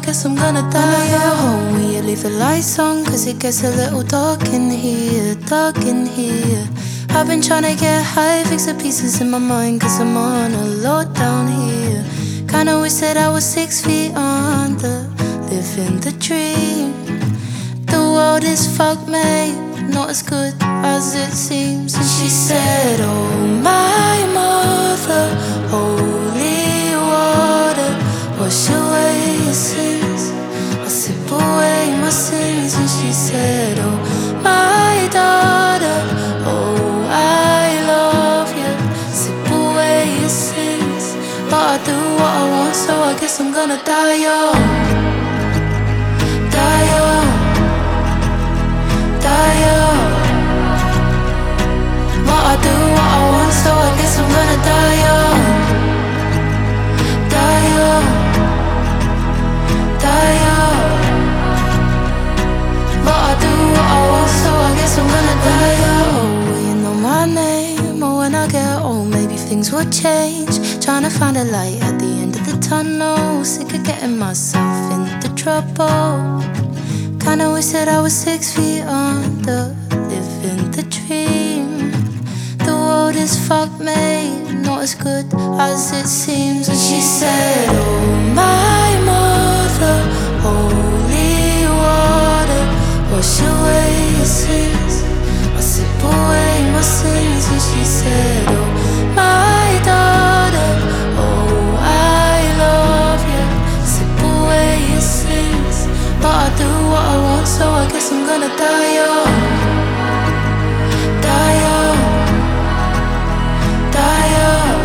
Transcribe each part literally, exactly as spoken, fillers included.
guess I'm gonna die. When I get home, will you leave the lights on? Cause it gets a little dark in here, dark in here. I've been trying to get high, fix the pieces in my mind, cause I'm on a load down here. Kinda wish that I was six feet under, living the dream. The world is fucked, mate, not as good as it seems. And she said, oh my mother, holy water, wash away your sins. I sip away my sins. And she said, oh my daughter, oh I love you, sip away your sins. But I do what I want, so I guess I'm gonna die young. Die young. Die young. But I do what I want, so I guess I'm gonna die young. Die young. Die young. But I do what I want, so I guess I'm gonna die young. Will you know my name? Or when I get old, maybe things will change. Trying to find a light at the end of the tunnel. Sick of getting myself into trouble. Kinda wish that I was six feet under, living the dream. The world is fucked, mate, not as good as it seems. And she said, oh my mother, holy water, wash away your sins. I sip away my sins. And she said, oh my daughter, oh I love you, sip away your sins. But I do what I want, so I guess I'm gonna die young. Die young. Die young.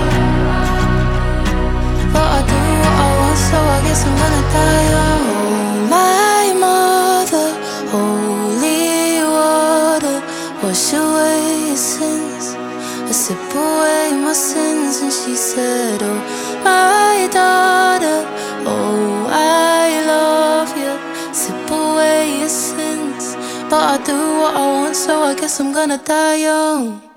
But I do what I want, so I guess I'm gonna die young. Oh my mother, holy water, wash away your sins. I sip away my sins. And she said, oh my daughter, oh I love you, sip away your sins. But I do what I want, so I guess I'm gonna die young.